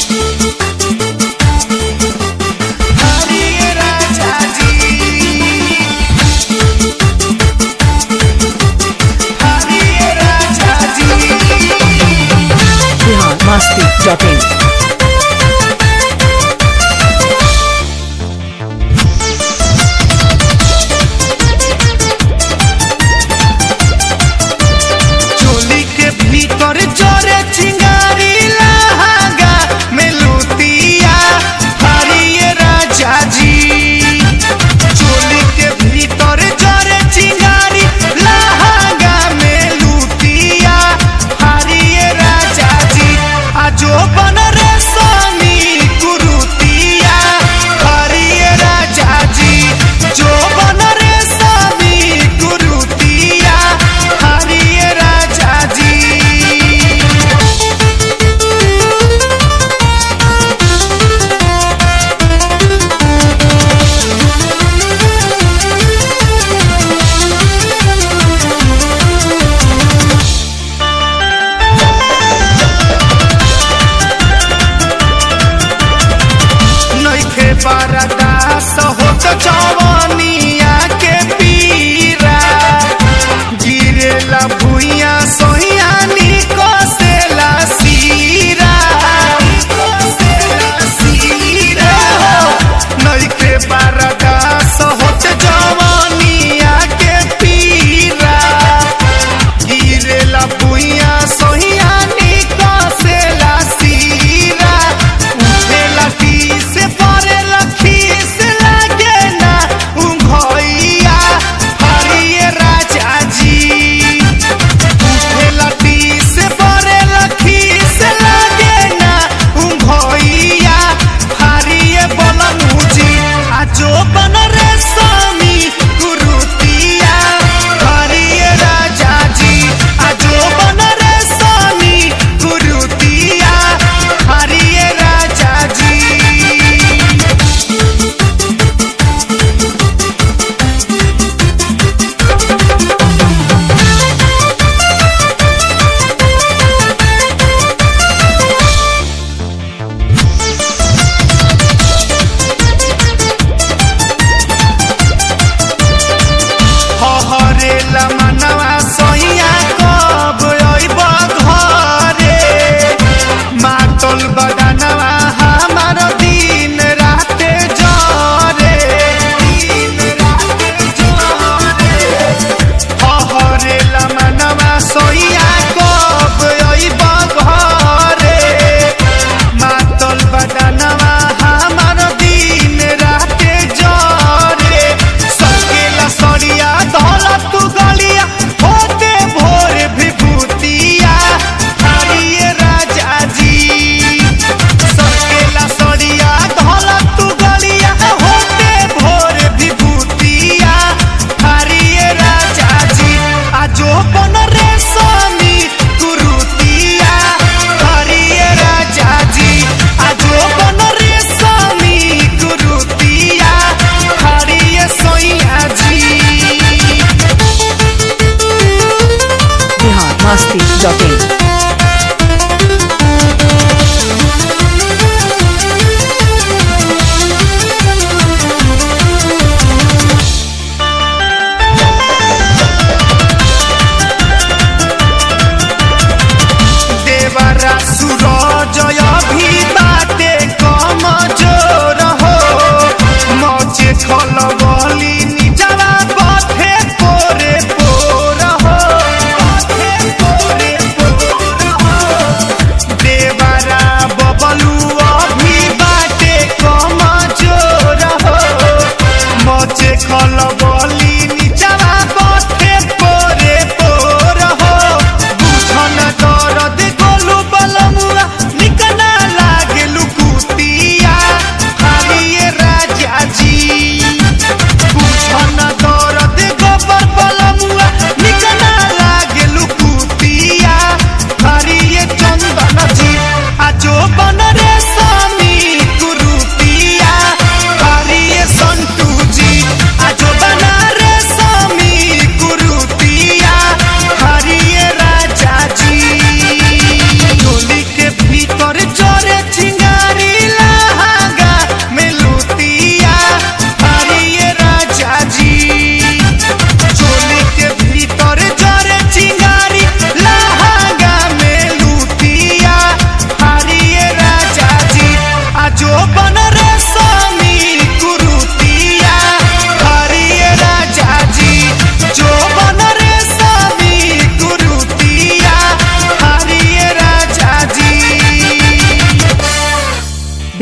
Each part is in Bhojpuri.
masti.in चोली के भीतर जोरे चिंगारी लहंगा में लुटिया हरिये राजा जी। चोली के भीतर जोरे चिंगारी लहंगा में लुटिया हरिये राजा जी। आजो बन रे स्वामी कुरुतिया हरिये राजा जी। जो बन रे स्वामी कुरुतिया हरिये राजा जी। नइखे बरदास होत जवानिया के पीरा। गिरेला भुइया सोहिया निकोसेला सीरा। नइखे बरदास होत जवानिया के पीरा। गिरेला भुइया सोहिया निकोसेला सीरा। उठेला से परे लखी से लागे ना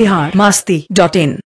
biharmasti.in